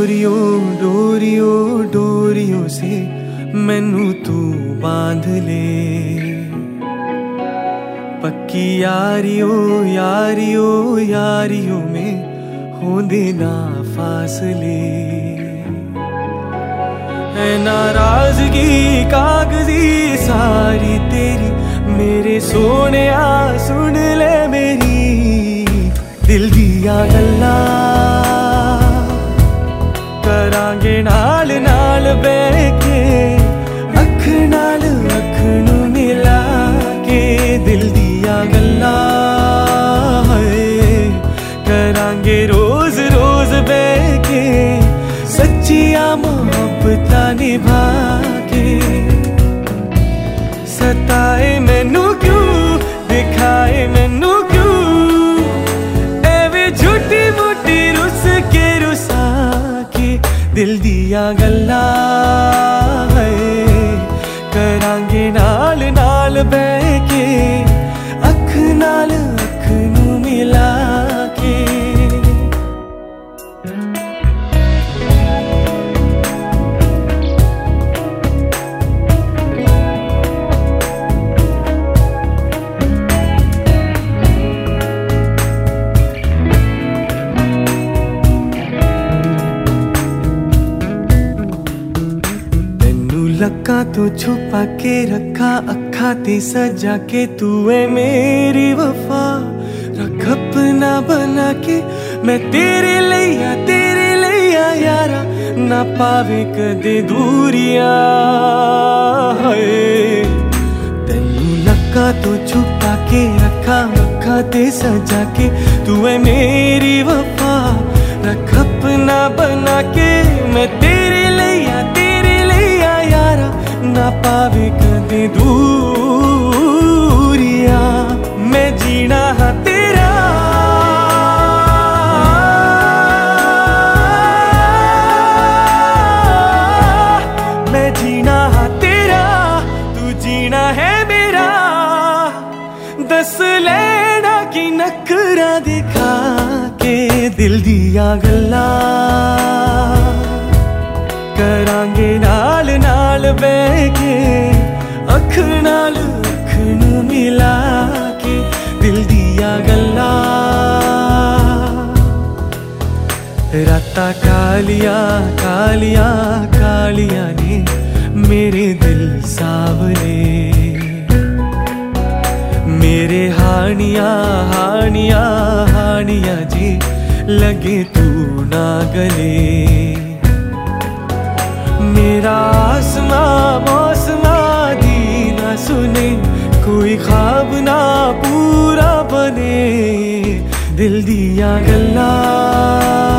डोरियो डोरियो डोरियो से मैनू तू बांध ले, पक्की यारियो यारियो यारियो में होंदे ना फासले। है नाराजगी कागजी सारी तेरी, मेरे सोने सुन ले मेरी दिल दिया गल्ला। करांगे नाल नाल बैठ के, अख नाल अख नू मिला के दिल दिया गल्ला। करांगे रोज रोज बैठ के, सच्चिया मोहब्बत निभा के। सताए मैनू क्यों, दिखाए मैनू क्यों, एवे झूठी मूठी रुस के रुसा के दिल दिया गल्ला। है करांगे नाल नाल बह के, अख नाल अख नू मिला के। लक्का तो छुपा के रखा, अखा ते सजा के तू है मेरी वफा। रख अपना बना के मैं तेरे लिया यारा, ना पावे कदे दूरिया। तेनू लक्का तो छुपा के रखा, अखा ते सजा के तू है मेरी वफा। रख अपना बना के मैं तेरे लिया यारा, ना पावे कदे दूरिया। मैं जीना हाँ तेरा, मैं जीना हाँ तेरा, तू जीना है मेरा। दस लेना की नखरा दिखा के दिल दिया गल्ला। करांगे नाल नाल बह के, अख नाल अख नू मिला के दिल दिया गल्ला। रातां कालिया कालिया कालिया ने मेरे दिल सावले, मेरे हानिया हानिया हानिया जी लगे तू ना गले। मेरा आसमां मौसमा दी ना सुने, कोई ख्वाब ना पूरा बने दिल दिया गल्ला।